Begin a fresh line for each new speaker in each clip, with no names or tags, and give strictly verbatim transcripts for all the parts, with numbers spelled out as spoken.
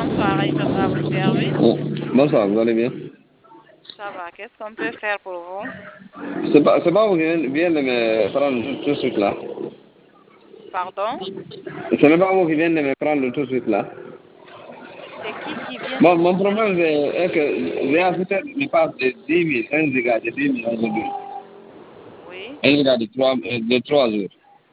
Bonsoir, Aïssa, à votre service.
Oh, bonsoir, vous allez bien?
Ça va, qu'est-ce qu'on peut faire pour vous?
C'est pas, c'est pas vous qui vient vient de me prendre tout, tout de suite là.
Pardon?
Ce n'est pas vous qui vient de me prendre tout de suite là.
C'est qui qui vient
Bon,
de
mon
vous
problème
prendre?
c'est est que j'ai acheté une passe de dix mille, un giga de dix mille aujourd'hui.
Oui.
Un giga de trois, de trois jours.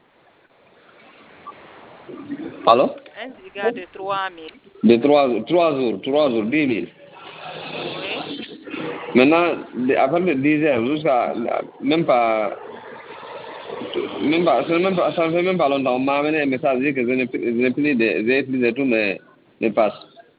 Allô?
Un giga de trois mille.
De trois, trois jours, trois jours, dix mille.
Oui.
Maintenant, de- à partir de dix heures jusqu'à même pas, même pas, ça, même pas, ça ne fait même pas longtemps, on m'a amené un message dit que je n'ai plus, je n'ai plus de, j'ai utilisé tous mes, mes passes.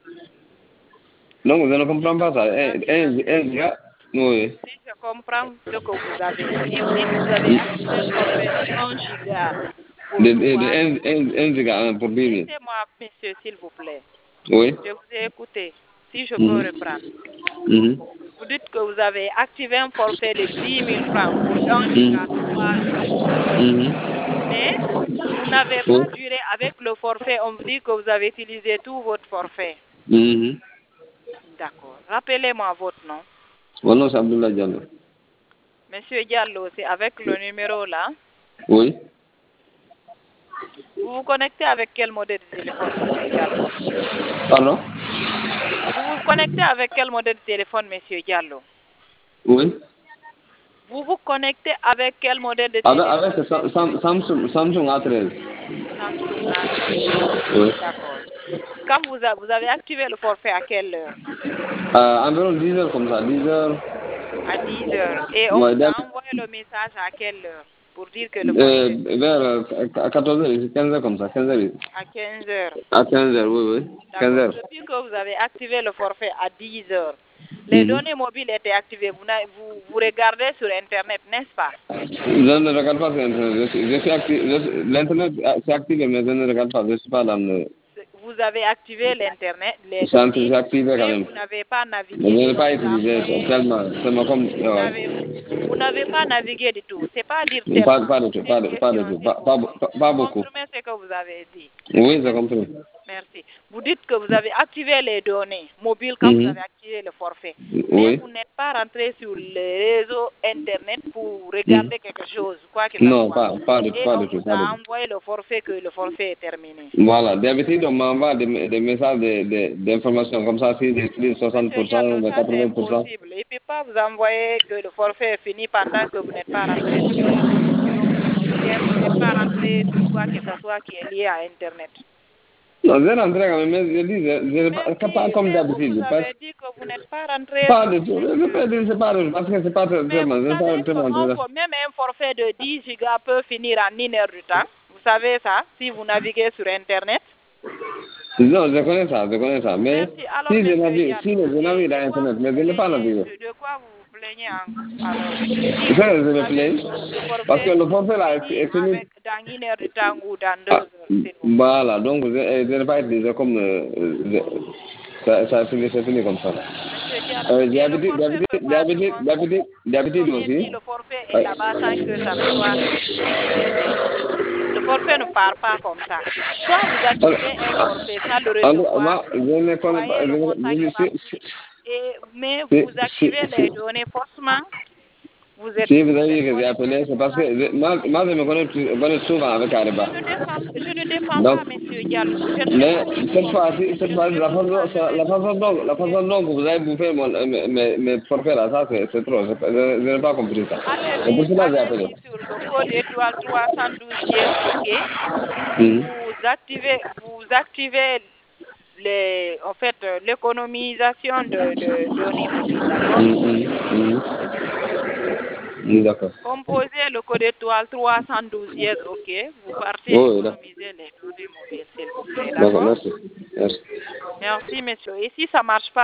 Donc, je ne comprends pas ça. Un, un, un giga, oui.
Si je comprends ce que vous avez dit, vous dites que vous avez activé le forfait de un giga pour
De, de, de
trois
un,
jours.
un, un giga hein, pour dix mille.
Laissez-moi, monsieur, s'il vous plaît.
Oui.
Je vous ai écouté. Si je peux
Mhm.
reprendre.
Mhm.
Vous dites que vous avez activé un forfait de dix mille francs pour un
Mhm.
giga trois jours.
Mhm.
Mais vous n'avez
Oui.
pas duré avec le forfait. On vous dit que vous avez utilisé tout votre forfait.
Mhm.
D'accord. Rappelez-moi votre nom.
Mon nom c'est Abdullah Diallo.
Monsieur Diallo, c'est avec le numéro là.
Oui.
Vous vous connectez avec quel modèle de téléphone, monsieur Diallo?
Pardon?
Vous vous connectez avec quel modèle de téléphone, monsieur Diallo?
Oui.
Vous vous connectez avec quel modèle de
Avec,
téléphone?
avec Sam- Sam- Samsung, Samsung A treize.
Samsung A treize.
Oui.
D'accord. Quand vous, a- vous avez activé le forfait à quelle heure?
Euh, environ dix heures comme ça, dix heures.
À dix heures. Et on
Ouais,
vous
d'ac-
a envoyé le message à quelle heure? Pour dire que le
euh,
forfait
vers euh, à quatorze heures, quinze heures comme ça, quinze heures.
à quinze heures.
À quinze heures, oui, oui. quinze
D'accord.
heures.
Depuis que vous avez activé le forfait à dix heures, les
Mhm.
données mobiles étaient activées. Vous, n'a- vous, vous regardez sur Internet, n'est-ce pas?
Je ne regarde pas sur Internet. Je, je suis actif, je- l'Internet euh, c'est activé, mais je ne regarde pas. Je ne suis pas dans le...
Vous avez activé l'Internet, les
C'est
sites,
c'est activé quand
mais
même.
vous n'avez pas
Mais je
navigué.
n'ai
On
pas
vous a
utilisé
envoyé,
tellement. Tellement comme...
vous n'avez,
Ouais.
vous n'avez pas navigué du tout. C'est pas dire
Pas,
tellement.
pas du tout,
C'est
pas,
une
de- pas du
question,
tout.
s'il
Pas,
vous
pas,
plaît.
pas,
Vous
pas beaucoup.
confirmez ce que vous avez dit.
Oui, j'ai compris.
Merci. Vous dites que vous avez activé les données mobiles quand vous
Mhm.
avez activé le forfait. Mais
Oui.
vous n'êtes pas rentré sur les réseaux Internet pour
Mhm.
regarder quelque chose, quoi que ce
Non,
soit.
pas, pas, du,
Et
pas
on
du tout,
vous
pas du
a
tout.
envoyé le forfait que le forfait est terminé.
Voilà, d'habitude, on m'envoie des, des messages de- de- d'informations comme ça, si j'utilise soixante
Monsieur
pour cent
Diallo,
ou
ça c'est
quatre-vingts pour cent.
impossible. Il ne peut pas vous envoyer que le forfait est fini pendant que vous n'êtes pas rentré sur les réseaux sociaux ou bien vous n'êtes pas rentré sur quoi que ce soit qui est lié à Internet.
Non, j'ai rentré quand même, mais je dis, je, je,
Mais
pas, pas
si,
comme
mais vous
d'habitude,
nous
parce,
avez dit que vous n'êtes pas rentré
pas
sur
du tout, je peux dire, c'est pas, parce que c'est pas très-
Mais
tellement,
vous
c'est pas
savez
tellement,
que un
très-
for- même un forfait de dix gigas peut finir en une heure du temps. Vous savez ça, si vous naviguez sur Internet.
non, je connais ça, je connais ça, mais
Merci. Alors,
si je
monsieur
navigue, si
Diallo,
je
et
navigue
de
dans
quoi
Internet,
vous
mais
vous
je n'ai pas
plaignez
navigué.
de, de quoi vous vous plaignez en- alors si
C'est ça
vous
que je me
avez
plains,
le
parce que
forfait
le forfait là est,
fini
est fini.
avec dans une heure du temps ou dans deux
Ah,
heures, s'il vous plaît.
voilà, donc je, je n'ai pas utilisé comme, euh, je- ça, ça a fini, c'est fini comme ça.
Monsieur Diallo,
Euh,
et le
d'habitude,
forfait
d'habitude,
peut pas se
d'habitude, d'habitude,
consommer.
d'habitude
Combien
aussi.
si le forfait est
Ouais.
là-bas sans que ça ne soit utilisé? Le forfait ne part pas comme ça. Soit vous
Alors,
activez un forfait sans le
alors,
recevoir,
moi, je ne
vous
connais pas,
voyez
je
le
ne,
montant
je,
qui va
si, si,
suivre. Et, mais
si,
vous
si,
activez les
si,
données faussement, vous êtes,
si vous
vous
avez
êtes
dit que j'ai
connecté
appelé,
sur
c'est parce
votre
que je, moi, moi, je me connais, je connais souvent avec Ariba.
Je ne défends, je ne défends
Donc,
pas, monsieur Diallo. Je ne sais
mais
pas si vous
cette fois-ci,
comprenez.
cette
Je
fois-ci,
sais
la
pourquoi
façon,
je
ça-
vais
la façon dont, la
expliquer.
façon dont vous avez bouffé mon, mes, mes, mes forfaits là, ça, c'est, c'est trop. Je, je, je n'ai pas compris ça. Et pour
Allez-y,
cela, j'ai appelé.
allez-y sur le code étoile trois cent douze dièse, OK.
Mhm.
Vous activez, vous activez les, en fait, euh, l'économisation de, de données mobiles, d'accord?
Mhm, mhm, mhm. Mm, d'accord.
Composez le code étoile trois cent douze dièse, OK. Vous partez
Oui, d'accord.
économiser les données mobiles, s'il vous plaît,
D'accord,
d'accord?
merci. Merci.
Merci, monsieur. Et si ça marche pas,